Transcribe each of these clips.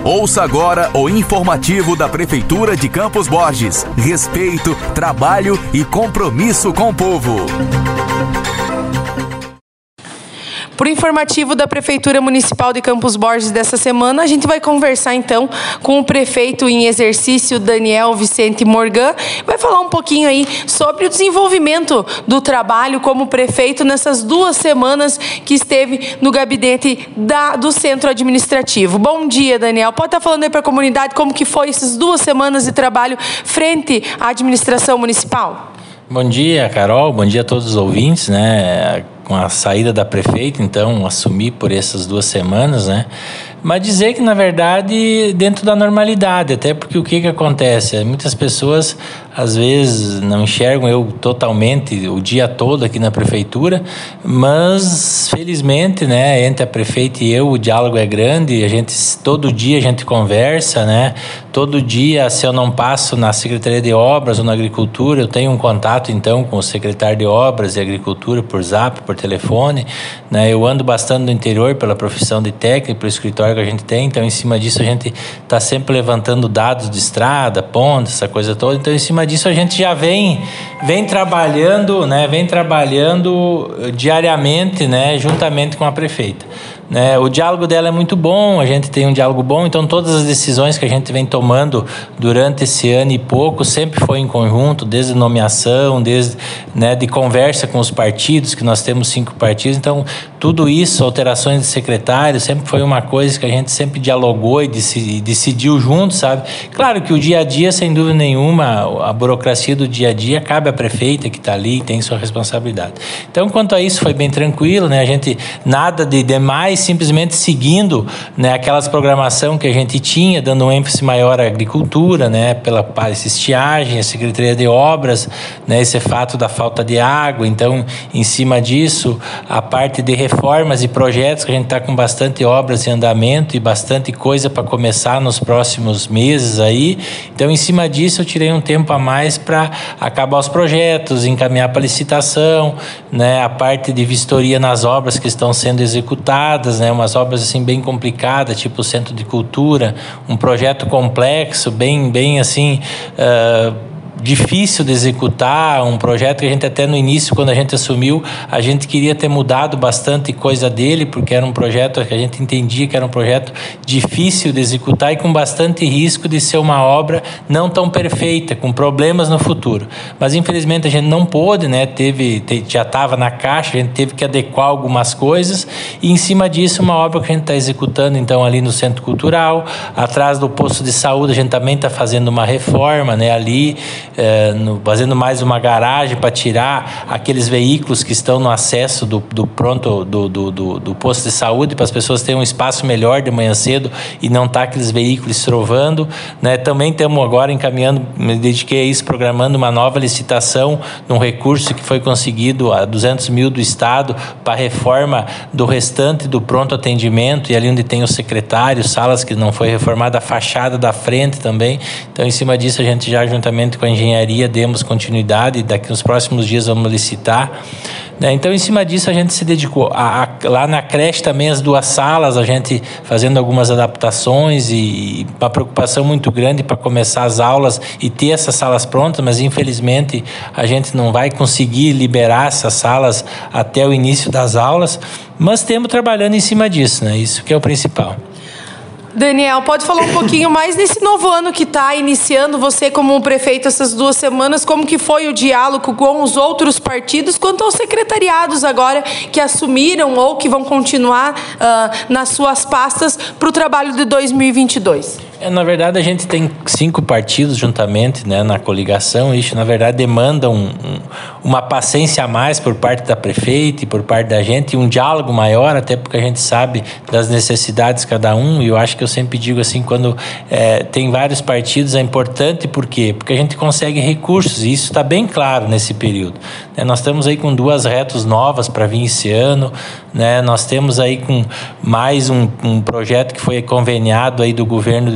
Ouça agora o informativo da Prefeitura de Campos Borges. Respeito, trabalho e compromisso com o povo. Para o informativo da Prefeitura Municipal de Campos Borges dessa semana, a gente vai conversar então com o prefeito em exercício, Daniel Vicente Morgan. Vai falar um pouquinho aí sobre o desenvolvimento do trabalho como prefeito nessas 2 semanas que esteve no gabinete do Centro Administrativo. Bom dia, Daniel. Pode estar falando aí para a comunidade como que foi essas 2 semanas de trabalho frente à administração municipal? Bom dia, Carol. Bom dia a todos os ouvintes, né? Com a saída da prefeita, então, assumi por essas 2 semanas, né? Mas dizer que, na verdade, dentro da normalidade, até porque o que acontece? Muitas pessoas, às vezes, não enxergam eu totalmente o dia todo aqui na prefeitura, mas, felizmente, né, entre a prefeita e eu, o diálogo é grande, todo dia a gente conversa, né? Todo dia, se eu não passo na Secretaria de Obras ou na Agricultura, eu tenho um contato, então, com o secretário de Obras e Agricultura por Zap, por telefone, né? Eu ando bastante no interior pela profissão de técnico, pelo escritório que a gente tem, então em cima disso a gente está sempre levantando dados de estrada, pontes, essa coisa toda, então em cima disso a gente já vem trabalhando, né? Vem trabalhando diariamente, né? Juntamente com a prefeita. Né, o diálogo dela é muito bom, a gente tem um diálogo bom, então todas as decisões que a gente vem tomando durante esse ano e pouco sempre foi em conjunto, desde nomeação, desde, né, de conversa com os partidos, que nós temos 5 partidos, então tudo isso, alterações de secretário, sempre foi uma coisa que a gente sempre dialogou e decidiu junto, sabe? Claro que o dia a dia, sem dúvida nenhuma, a burocracia do dia a dia cabe à prefeita que está ali e tem sua responsabilidade. Então, quanto a isso, foi bem tranquilo, né? A gente, nada de demais, simplesmente seguindo, né, aquelas programação que a gente tinha, dando um ênfase maior à agricultura, né, pela estiagem, a Secretaria de Obras, né, esse fato da falta de água, então, em cima disso, a parte de reformas e projetos, que a gente está com bastante obras em andamento e bastante coisa para começar nos próximos meses aí, então, em cima disso, eu tirei um tempo a mais para acabar os projetos, encaminhar para licitação, né, a parte de vistoria nas obras que estão sendo executadas, né, umas obras assim bem complicadas, tipo o Centro de Cultura, um projeto complexo, bem assim, difícil de executar, um projeto que a gente até no início, quando a gente assumiu, a gente queria ter mudado bastante coisa dele, porque era um projeto que a gente entendia que era um projeto difícil de executar e com bastante risco de ser uma obra não tão perfeita, com problemas no futuro. Mas infelizmente a gente não pôde, né? Já estava na caixa, a gente teve que adequar algumas coisas e em cima disso uma obra que a gente está executando então ali no Centro Cultural, atrás do posto de saúde a gente também está fazendo uma reforma, né? Ali fazendo mais uma garagem para tirar aqueles veículos que estão no acesso do posto de saúde, para as pessoas terem um espaço melhor de manhã cedo e não estar aqueles veículos trovando, né? Também estamos agora encaminhando, me dediquei a isso, programando uma nova licitação num recurso que foi conseguido a 200 mil do Estado para a reforma do restante do pronto atendimento e ali onde tem o secretário, salas que não foi reformada, a fachada da frente também. Então, em cima disso, a gente já juntamente com a engenharia demos continuidade, daqui nos próximos dias vamos licitar, né? Então, em cima disso, a gente se dedicou lá na creche também, as 2 salas, a gente fazendo algumas adaptações e uma preocupação muito grande para começar as aulas e ter essas salas prontas, mas infelizmente a gente não vai conseguir liberar essas salas até o início das aulas, mas temos trabalhando em cima disso, né? Isso que é o principal. Daniel, pode falar um pouquinho mais nesse novo ano que está iniciando, você como prefeito essas 2 semanas, como que foi o diálogo com os outros partidos, quanto aos secretariados agora que assumiram ou que vão continuar nas suas pastas para o trabalho de 2022? Na verdade, a gente tem 5 partidos juntamente, né, na coligação. Isso, na verdade, demanda uma paciência a mais por parte da prefeita e por parte da gente, e um diálogo maior, até porque a gente sabe das necessidades de cada um. E eu acho que eu sempre digo assim, quando tem vários partidos, é importante. Por quê? Porque a gente consegue recursos, e isso está bem claro nesse período. Nós estamos aí com 2 retos novas para vir esse ano, né? Nós temos aí com mais um projeto que foi conveniado aí do governo do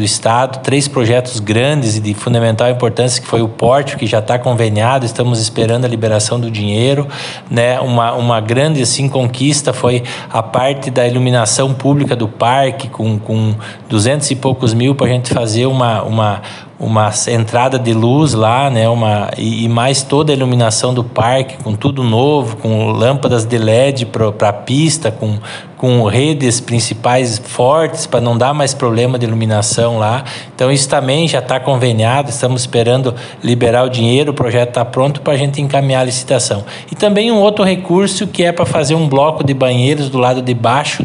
Estado, 3 projetos grandes e de fundamental importância, que foi o pórtico, que já está conveniado, estamos esperando a liberação do dinheiro, né? Uma grande assim, conquista foi a parte da iluminação pública do parque, com 200 e poucos mil para a gente fazer uma entrada de luz lá, né? E mais toda a iluminação do parque, com tudo novo, com lâmpadas de LED para a pista, com redes principais fortes para não dar mais problema de iluminação lá. Então isso também já está conveniado, estamos esperando liberar o dinheiro, o projeto está pronto para a gente encaminhar a licitação. E também um outro recurso que é para fazer um bloco de banheiros do lado de baixo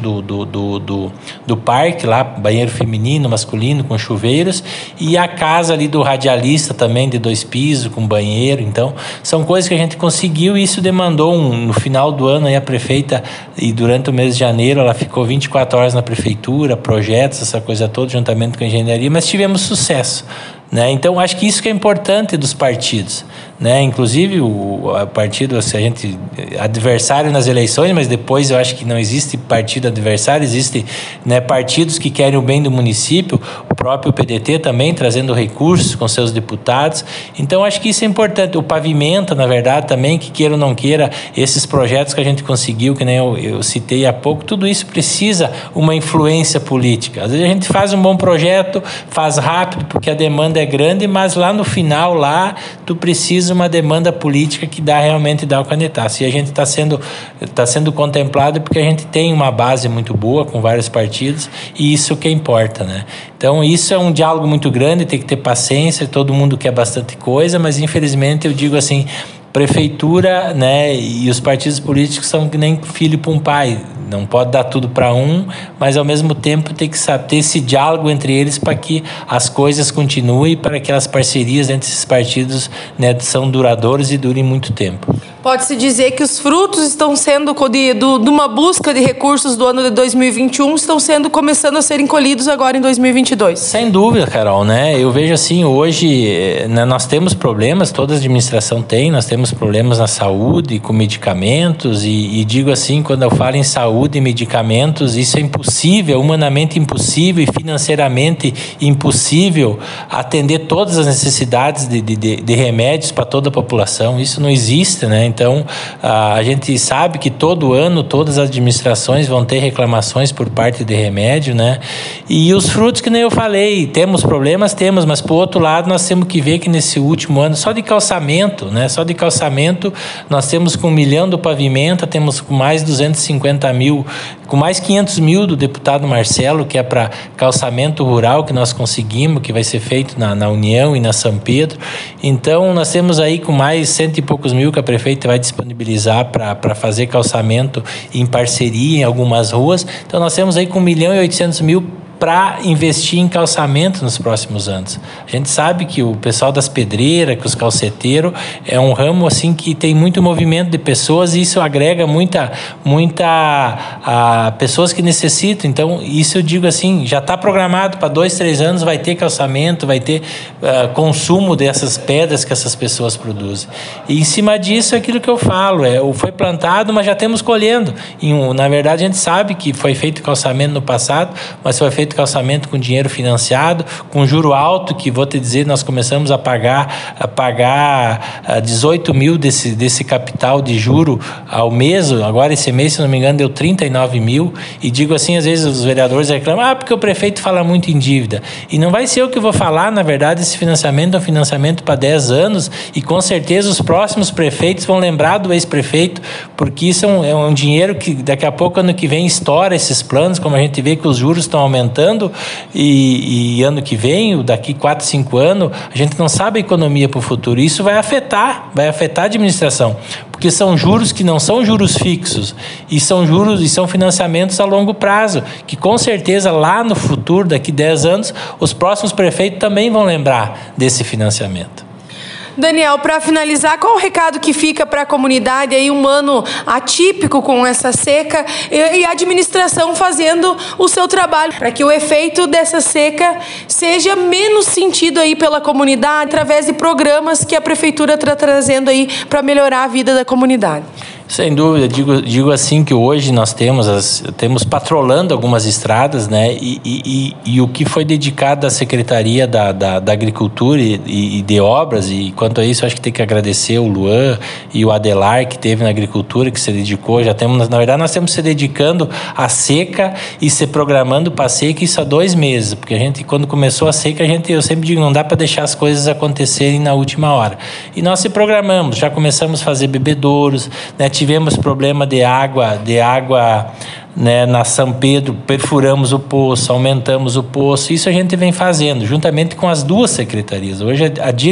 do parque, lá, banheiro feminino, masculino, com chuveiros, e a casa ali do radialista também, de 2 pisos, com banheiro. Então são coisas que a gente conseguiu, e isso demandou no final do ano aí a prefeita, e durante o mês de janeiro ela ficou 24 horas na prefeitura, projetos, essa coisa toda, juntamente com a engenharia, mas tivemos sucesso, né? Então acho que isso que é importante dos partidos, né? Inclusive o partido, se a gente adversário nas eleições, mas depois eu acho que não existe partido adversário, existe, né, partidos que querem o bem do município, o próprio PDT também trazendo recursos com seus deputados. Então acho que isso é importante. O pavimento, na verdade, também, que queira ou não queira, esses projetos que a gente conseguiu, que nem eu citei há pouco, tudo isso precisa uma influência política. Às vezes a gente faz um bom projeto, faz rápido porque a demanda é grande, mas lá no final, lá, tu precisa uma demanda política que realmente dá o canetaço. E a gente está sendo contemplado porque a gente tem uma base muito boa com vários partidos, e isso que importa, né? Então isso é um diálogo muito grande, tem que ter paciência, todo mundo quer bastante coisa, mas infelizmente eu digo assim, prefeitura, né, e os partidos políticos são que nem filho para um pai, não pode dar tudo para um, mas ao mesmo tempo tem que saber ter esse diálogo entre eles para que as coisas continuem, para que as parcerias entre esses partidos, né, são duradouras e durem muito tempo. Pode-se dizer que os frutos estão sendo de uma busca de recursos do ano de 2021 estão começando a serem colhidos agora em 2022. Sem dúvida, Carol, né? Eu vejo assim, hoje, né, nós temos problemas, toda a administração tem, nós temos problemas na saúde, com medicamentos, e digo assim, quando eu falo em saúde e medicamentos, isso é impossível, humanamente impossível e financeiramente impossível atender todas as necessidades de remédios para toda a população. Isso não existe, né? Então, a gente sabe que todo ano todas as administrações vão ter reclamações por parte de remédio, né? E os frutos, que nem eu falei, temos problemas, mas por outro lado nós temos que ver que nesse último ano, só de calçamento, né? Só de calçamento nós temos com 1 milhão do pavimento, temos com mais 250 mil, com mais 500 mil do deputado Marcelo, que é para calçamento rural, que nós conseguimos, que vai ser feito na União e na São Pedro. Então nós temos aí com mais 100 e poucos mil que a prefeita vai disponibilizar para fazer calçamento em parceria em algumas ruas. Então nós temos aí com 1 milhão e 800 mil para investir em calçamento nos próximos anos. A gente sabe que o pessoal das pedreiras, que os calceteiros, é um ramo assim que tem muito movimento de pessoas, e isso agrega muita pessoas que necessitam. Então isso eu digo assim, já está programado para 2, 3 anos, vai ter calçamento, vai ter consumo dessas pedras que essas pessoas produzem. E em cima disso é aquilo que eu falo, foi plantado, mas já temos colhendo. Na verdade a gente sabe que foi feito calçamento no passado, mas foi feito calçamento com dinheiro financiado, com juro alto, que vou te dizer, nós começamos a pagar 18 mil desse capital de juro ao mês. Agora esse mês, se não me engano, deu 39 mil, e digo assim, às vezes os vereadores reclamam, porque o prefeito fala muito em dívida, e não vai ser eu que vou falar. Na verdade, esse financiamento é um financiamento para 10 anos, e com certeza os próximos prefeitos vão lembrar do ex-prefeito, porque isso é um dinheiro que daqui a pouco, ano que vem, estoura esses planos, como a gente vê que os juros estão aumentando, e ano que vem, daqui 4, 5 anos, a gente não sabe a economia para o futuro. Isso vai afetar a administração, porque são juros que não são juros fixos, e são juros e são financiamentos a longo prazo, que com certeza lá no futuro, daqui 10 anos, os próximos prefeitos também vão lembrar desse financiamento. Daniel, para finalizar, qual o recado que fica para a comunidade aí, um ano atípico com essa seca, e a administração fazendo o seu trabalho para que o efeito dessa seca seja menos sentido aí pela comunidade, através de programas que a prefeitura está trazendo aí para melhorar a vida da comunidade? Sem dúvida, digo assim que hoje nós temos patrolando algumas estradas, né? E o que foi dedicado à Secretaria da Agricultura e de Obras, e quanto a isso acho que tem que agradecer o Luan e o Adelar que teve na Agricultura, que se dedicou, na verdade nós temos se dedicando à seca e se programando para a seca isso há 2 meses, porque a gente, quando começou a seca, eu sempre digo, não dá para deixar as coisas acontecerem na última hora. E nós se programamos, já começamos a fazer bebedouros, né? Tivemos problema de água, né, na São Pedro, perfuramos o poço, aumentamos o poço. Isso a gente vem fazendo, juntamente com as 2 secretarias. Hoje,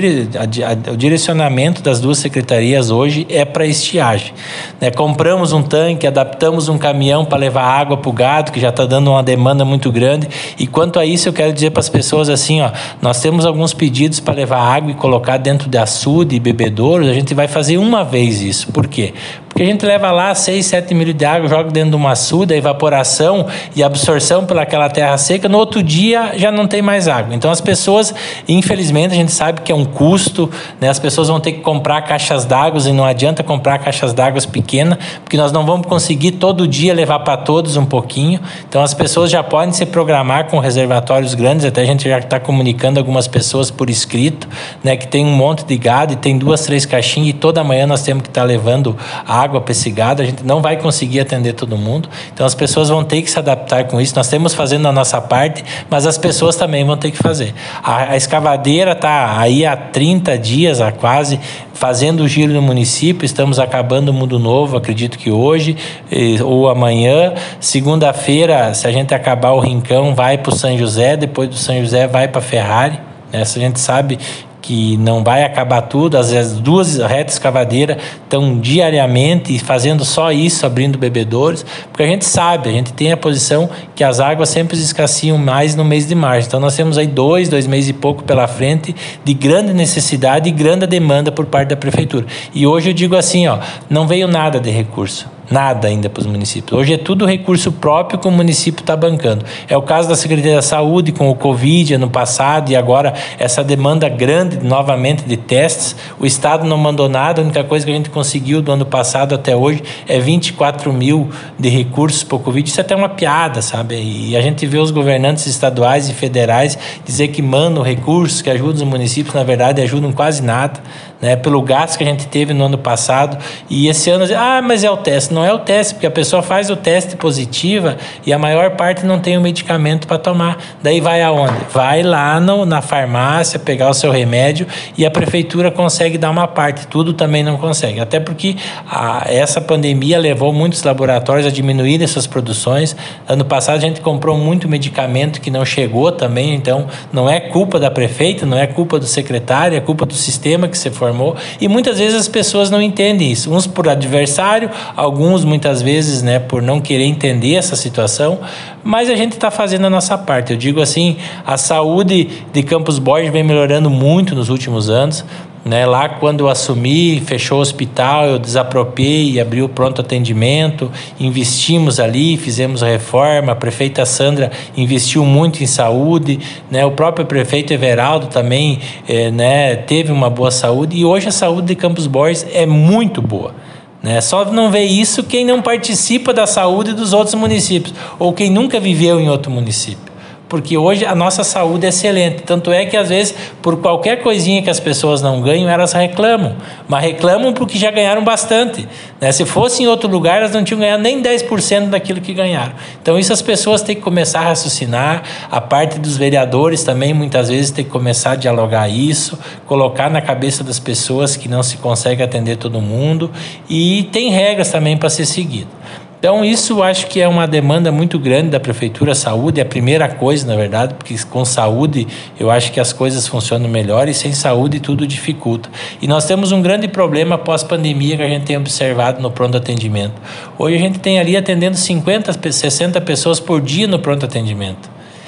o direcionamento das 2 secretarias hoje é para estiagem. Né? Compramos um tanque, adaptamos um caminhão para levar água para o gado, que já está dando uma demanda muito grande. E quanto a isso, eu quero dizer para as pessoas assim, nós temos alguns pedidos para levar água e colocar dentro de açude e bebedouros. A gente vai fazer uma vez isso. Por quê? Porque a gente leva lá 6, 7 milhas de água, joga dentro de uma açude, a evaporação e absorção pelaquela terra seca, no outro dia já não tem mais água. Então as pessoas, infelizmente, a gente sabe que é um custo, né? As pessoas vão ter que comprar caixas d'água e não adianta comprar caixas d'água pequenas, porque nós não vamos conseguir todo dia levar para todos um pouquinho. Então as pessoas já podem se programar com reservatórios grandes, até a gente já está comunicando algumas pessoas por escrito, né? Que tem um monte de gado e tem 2, 3 caixinhas e toda manhã nós temos que estar levando água para esse gado, a gente não vai conseguir atender todo mundo, então as pessoas vão ter que se adaptar com isso. Nós temos fazendo a nossa parte, mas as pessoas também vão ter que fazer. A escavadeira está aí há 30 dias, há quase, fazendo o giro no município, estamos acabando o Mundo Novo, acredito que hoje ou amanhã. Segunda-feira, se a gente acabar o Rincão, vai para o São José, depois do São José vai para a Ferrari. Essa a gente sabe que não vai acabar tudo, as 2 retas escavadeiras estão diariamente fazendo só isso, abrindo bebedouros, porque a gente sabe, a gente tem a posição que as águas sempre escasseiam mais no mês de março. Então nós temos aí 2 meses e pouco pela frente de grande necessidade e grande demanda por parte da prefeitura. E hoje eu digo assim, não veio nada de recurso. Nada ainda para os municípios. Hoje é tudo recurso próprio que o município está bancando. É o caso da Secretaria da Saúde com o Covid ano passado e agora essa demanda grande novamente de testes. O Estado não mandou nada, a única coisa que a gente conseguiu do ano passado até hoje é 24 mil de recursos para o Covid. Isso é até uma piada, sabe? E a gente vê os governantes estaduais e federais dizer que mandam recursos, que ajudam os municípios, na verdade ajudam quase nada, né? Pelo gasto que a gente teve no ano passado. E esse ano, mas é o teste. Não é o teste, porque a pessoa faz o teste positiva e a maior parte não tem o medicamento para tomar. Daí vai aonde? Vai lá na farmácia pegar o seu remédio e a prefeitura consegue dar uma parte, tudo também não consegue. Até porque essa pandemia levou muitos laboratórios a diminuírem suas produções. Ano passado a gente comprou muito medicamento que não chegou também, então não é culpa da prefeita, não é culpa do secretário, é culpa do sistema que se formou. E muitas vezes as pessoas não entendem isso. Uns por adversário, alguns muitas vezes, né, por não querer entender essa situação, mas a gente está fazendo a nossa parte. Eu digo assim, a saúde de Campos Borges vem melhorando muito nos últimos anos, né? Lá quando eu assumi, fechou o hospital, eu desapropriei e abri o pronto atendimento, investimos ali, fizemos a reforma, a prefeita Sandra investiu muito em saúde, né? O próprio prefeito Everaldo também né, teve uma boa saúde e hoje a saúde de Campos Borges é muito boa. Né? Só não vê isso quem não participa da saúde dos outros municípios ou quem nunca viveu em outro município. Porque hoje a nossa saúde é excelente. Tanto é que, às vezes, por qualquer coisinha que as pessoas não ganham, elas reclamam. Mas reclamam porque já ganharam bastante. Né? Se fosse em outro lugar, elas não tinham ganhado nem 10% daquilo que ganharam. Então, isso as pessoas têm que começar a raciocinar. A parte dos vereadores também, muitas vezes, tem que começar a dialogar isso, colocar na cabeça das pessoas que não se consegue atender todo mundo. E tem regras também para ser seguido. Então, isso acho que é uma demanda muito grande da Prefeitura. Saúde é a primeira coisa, na verdade, porque com saúde eu acho que as coisas funcionam melhor e sem saúde tudo dificulta. E nós temos um grande problema pós-pandemia que a gente tem observado no pronto atendimento. Hoje a gente tem ali atendendo 50, 60 pessoas por dia no pronto atendimento.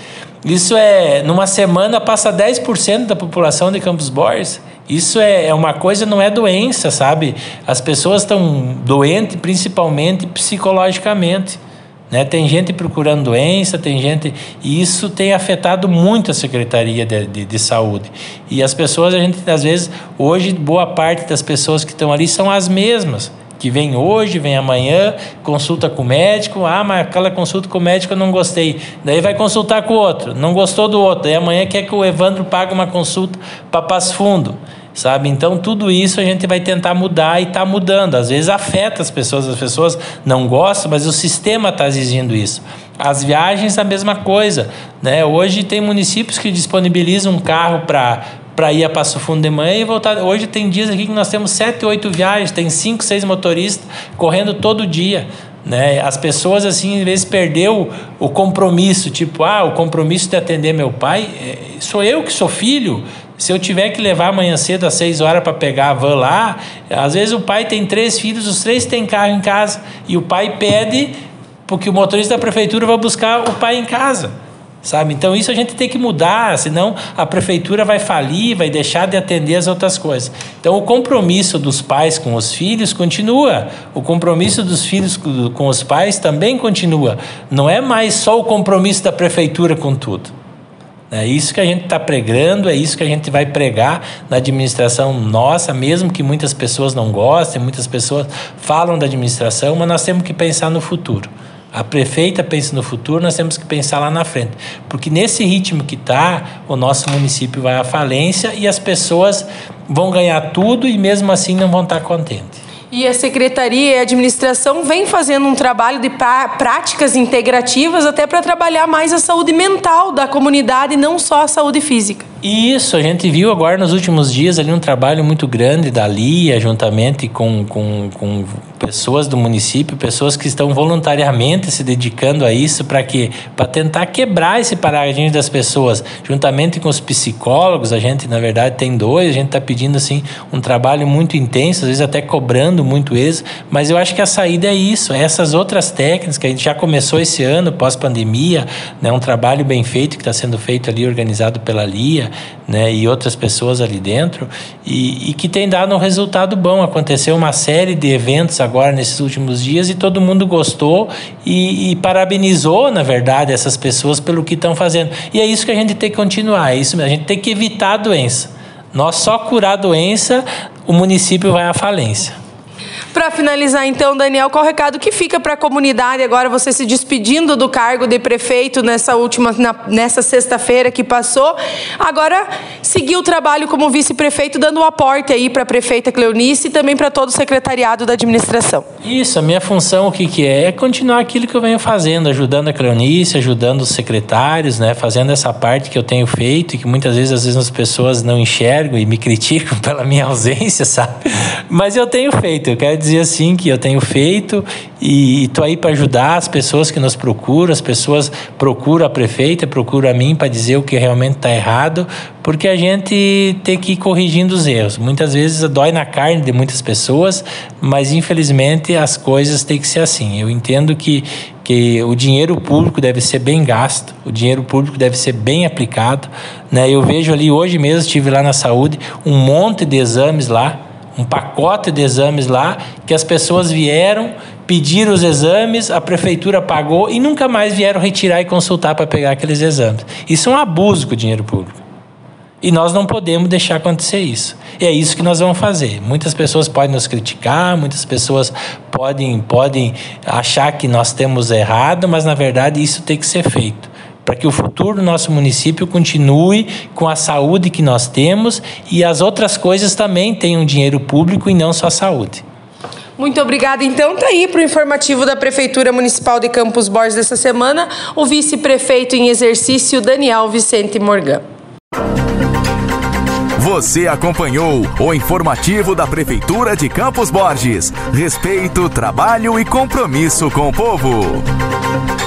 Isso numa semana passa 10% da população de Campos Borges. Isso é uma coisa, não é doença, sabe? As pessoas estão doentes principalmente psicologicamente, né? Tem gente procurando doença, tem gente... E isso tem afetado muito a Secretaria de Saúde. E as pessoas, a gente às vezes, hoje, boa parte das pessoas que estão ali são as mesmas que vem hoje, vem amanhã, consulta com o médico, mas aquela consulta com o médico eu não gostei, daí vai consultar com o outro, não gostou do outro, daí amanhã quer que o Evandro pague uma consulta para Passo Fundo, sabe? Então tudo isso a gente vai tentar mudar e está mudando, às vezes afeta as pessoas não gostam, mas o sistema está exigindo isso. As viagens, a mesma coisa, né? Hoje tem municípios que disponibilizam um carro para ir a Passo Fundo de manhã e voltar. Hoje tem dias aqui que nós temos 7, 8 viagens, tem 5, 6 motoristas correndo todo dia, né? As pessoas, assim, às vezes perdeu o compromisso, tipo, o compromisso de atender meu pai, sou eu que sou filho. Se eu tiver que levar amanhã cedo às 6 horas para pegar a van lá, às vezes o pai tem 3 filhos, os 3 têm carro em casa, e o pai pede porque o motorista da prefeitura vai buscar o pai em casa, sabe? Então isso a gente tem que mudar, senão a prefeitura vai falir, vai deixar de atender as outras coisas. Então o compromisso dos pais com os filhos continua, o compromisso dos filhos com os pais também continua. Não é mais só o compromisso da prefeitura com tudo. É isso que a gente está pregando, é isso que a gente vai pregar na administração nossa, mesmo que muitas pessoas não gostem, muitas pessoas falam da administração, mas nós temos que pensar no futuro. A prefeita pensa no futuro, nós temos que pensar lá na frente. Porque nesse ritmo que está, o nosso município vai à falência e as pessoas vão ganhar tudo e mesmo assim não vão estar contentes. E a Secretaria e a Administração vem fazendo um trabalho de práticas integrativas até para trabalhar mais a saúde mental da comunidade e não só a saúde física. Isso, a gente viu agora nos últimos dias ali um trabalho muito grande da LIA, juntamente com pessoas do município, pessoas que estão voluntariamente se dedicando a isso para tentar quebrar esse paradigma das pessoas, juntamente com os psicólogos. A gente, na verdade, tem 2, a gente está pedindo assim, um trabalho muito intenso, às vezes até cobrando muito isso, mas eu acho que a saída é isso, essas outras técnicas que a gente já começou esse ano, pós-pandemia, né, um trabalho bem feito que está sendo feito ali, organizado pela LIA, né, e outras pessoas ali dentro, e que tem dado um resultado bom. Aconteceu uma série de eventos agora nesses últimos dias e todo mundo gostou e parabenizou, na verdade, essas pessoas pelo que estão fazendo. E é isso que a gente tem que continuar, é isso, a gente tem que evitar a doença. Nós só curar a doença, o município vai à falência. Para finalizar, então, Daniel, qual o recado que fica para a comunidade agora, você se despedindo do cargo de prefeito nessa sexta-feira que passou, agora seguir o trabalho como vice-prefeito, dando um aporte aí para a prefeita Cleonice e também para todo o secretariado da administração. Isso, a minha função, o que é? É continuar aquilo que eu venho fazendo, ajudando a Cleonice, ajudando os secretários, né, fazendo essa parte que eu tenho feito e que muitas vezes as pessoas não enxergam e me criticam pela minha ausência, sabe? Mas eu tenho feito, eu quero dizer assim que eu tenho feito e estou aí para ajudar as pessoas que nos procuram, as pessoas procuram a prefeita, procuram a mim para dizer o que realmente está errado, porque a gente tem que ir corrigindo os erros. Muitas vezes dói na carne de muitas pessoas, mas infelizmente as coisas têm que ser assim. Eu entendo que o dinheiro público deve ser bem gasto, o dinheiro público deve ser bem aplicado, né? Eu vejo ali, hoje mesmo estive lá na saúde, um monte de exames lá, um pacote de exames lá, que as pessoas vieram, pediram os exames, a prefeitura pagou e nunca mais vieram retirar e consultar para pegar aqueles exames. Isso é um abuso com o dinheiro público. E nós não podemos deixar acontecer isso. E é isso que nós vamos fazer. Muitas pessoas podem nos criticar, muitas pessoas podem achar que nós temos errado, mas na verdade isso tem que ser feito, para que o futuro do nosso município continue com a saúde que nós temos e as outras coisas também tenham dinheiro público e não só a saúde. Muito obrigada. Então, tá aí para o informativo da Prefeitura Municipal de Campos Borges dessa semana, o vice-prefeito em exercício, Daniel Vicente Morgan. Você acompanhou o informativo da Prefeitura de Campos Borges. Respeito, trabalho e compromisso com o povo.